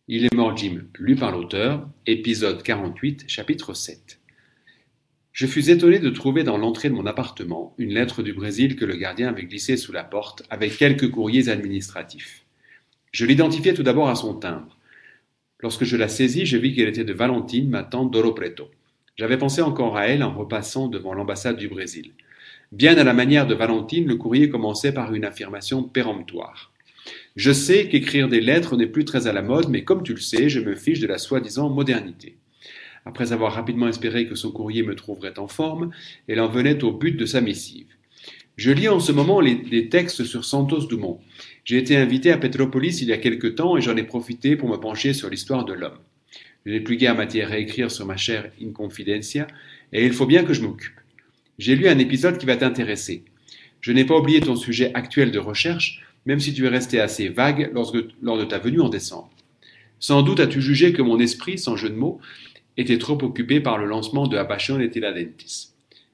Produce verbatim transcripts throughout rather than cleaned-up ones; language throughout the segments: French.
Il est mort Jim, lu par l'auteur, épisode quarante-huit, chapitre sept. Je fus étonné de trouver dans l'entrée de mon appartement une lettre du Brésil que le gardien avait glissée sous la porte avec quelques courriers administratifs. Je l'identifiai tout d'abord à son timbre. Lorsque je la saisis, je vis qu'elle était de Valentine, ma tante d'Ouro Preto. J'avais pensé encore à elle en repassant devant l'ambassade du Brésil. Bien à la manière de Valentine, le courrier commençait par une affirmation péremptoire. Je sais qu'écrire des lettres n'est plus très à la mode, mais comme tu le sais, je me fiche de la soi-disant modernité. Après avoir rapidement espéré que son courrier me trouverait en forme, elle en venait au but de sa missive. Je lis en ce moment les, les textes sur Santos Dumont. J'ai été invité à Petropolis il y a quelque temps et j'en ai profité pour me pencher sur l'histoire de l'homme. Je n'ai plus guère matière à écrire sur ma chère Inconfidencia, et il faut bien que je m'occupe. J'ai lu un épisode qui va t'intéresser. Je n'ai pas oublié ton sujet actuel de recherche, même si tu es resté assez vague lorsque, lors de ta venue en décembre. Sans doute as-tu jugé que mon esprit, sans jeu de mots, était trop occupé par le lancement de Apachón et Tiradentes.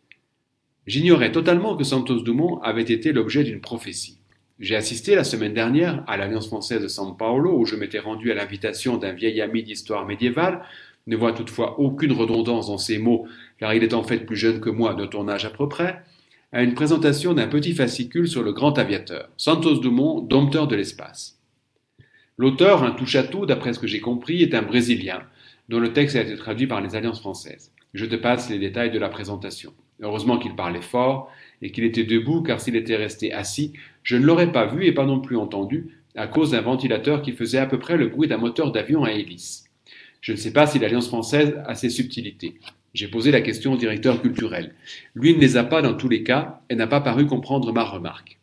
J'ignorais totalement que Santos Dumont avait été l'objet d'une prophétie. J'ai assisté la semaine dernière à l'Alliance française de São Paulo, où je m'étais rendu à l'invitation d'un vieil ami d'histoire médiévale, ne vois toutefois aucune redondance dans ces mots, car il est en fait plus jeune que moi de ton âge à peu près, à une présentation d'un petit fascicule sur le grand aviateur, Santos Dumont, dompteur de l'espace. L'auteur, un touche-à-tout, d'après ce que j'ai compris, est un Brésilien, dont le texte a été traduit par les Alliances françaises. Je te passe les détails de la présentation. Heureusement qu'il parlait fort et qu'il était debout, car s'il était resté assis, je ne l'aurais pas vu et pas non plus entendu, à cause d'un ventilateur qui faisait à peu près le bruit d'un moteur d'avion à hélice. Je ne sais pas si l'Alliance française a ces subtilités. J'ai posé la question au directeur culturel. Lui ne les a pas dans tous les cas et n'a pas paru comprendre ma remarque.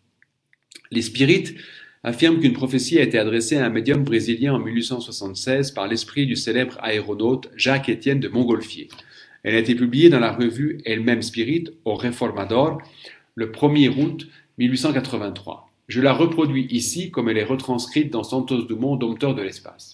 Les spirites affirment qu'une prophétie a été adressée à un médium brésilien en mille huit cent soixante-seize par l'esprit du célèbre aéronaute Jacques-Étienne de Montgolfier. Elle a été publiée dans la revue Elle-même Spirit au Reformador le premier août mille huit cent quatre-vingt-trois. Je la reproduis ici comme elle est retranscrite dans Santos Dumont, dompteur de l'espace.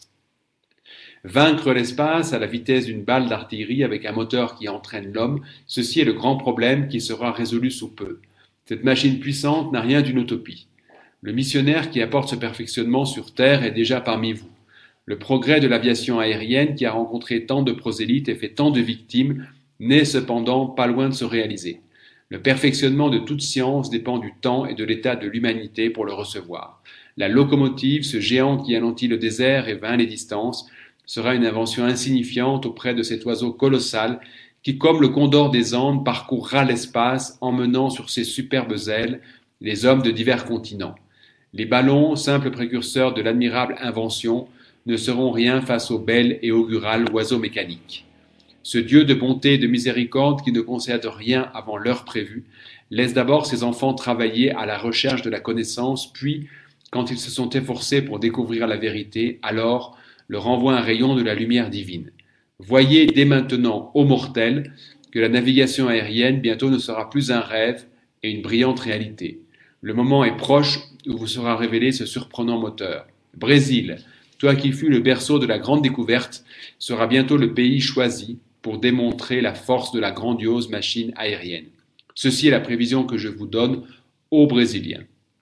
Vaincre l'espace à la vitesse d'une balle d'artillerie avec un moteur qui entraîne l'homme, ceci est le grand problème qui sera résolu sous peu. Cette machine puissante n'a rien d'une utopie. Le missionnaire qui apporte ce perfectionnement sur Terre est déjà parmi vous. Le progrès de l'aviation aérienne qui a rencontré tant de prosélytes et fait tant de victimes n'est cependant pas loin de se réaliser. Le perfectionnement de toute science dépend du temps et de l'état de l'humanité pour le recevoir. La locomotive, ce géant qui alentit le désert et vainc les distances, sera une invention insignifiante auprès de cet oiseau colossal qui, comme le condor des Andes, parcourra l'espace emmenant sur ses superbes ailes les hommes de divers continents. Les ballons, simples précurseurs de l'admirable invention, ne seront rien face au bel et augural oiseau mécanique. Ce Dieu de bonté et de miséricorde qui ne concède rien avant l'heure prévue, laisse d'abord ses enfants travailler à la recherche de la connaissance, puis, quand ils se sont efforcés pour découvrir la vérité, alors leur envoie un rayon de la lumière divine. Voyez dès maintenant, ô mortels, que la navigation aérienne bientôt ne sera plus un rêve et une brillante réalité. Le moment est proche où vous sera révélé ce surprenant moteur. Brésil, toi qui fus le berceau de la grande découverte, sera bientôt le pays choisi pour démontrer la force de la grandiose machine aérienne. Ceci est la prévision que je vous donne, ô Brésiliens.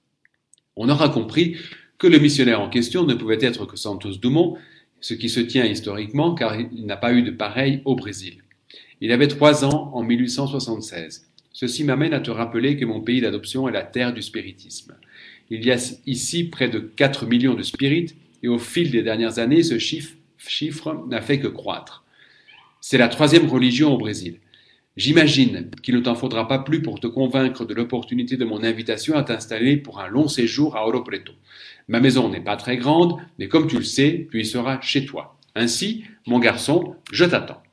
On aura compris que le missionnaire en question ne pouvait être que Santos Dumont, ce qui se tient historiquement car il n'a pas eu de pareil au Brésil. Il avait trois ans en mille huit cent soixante-seize. Ceci m'amène à te rappeler que mon pays d'adoption est la terre du spiritisme. Il y a ici près de quatre millions de spirites et au fil des dernières années, ce chiffre, chiffre n'a fait que croître. C'est la troisième religion au Brésil. J'imagine qu'il ne t'en faudra pas plus pour te convaincre de l'opportunité de mon invitation à t'installer pour un long séjour à Ouro Preto. Ma maison n'est pas très grande, mais comme tu le sais, tu y seras chez toi. Ainsi, mon garçon, je t'attends.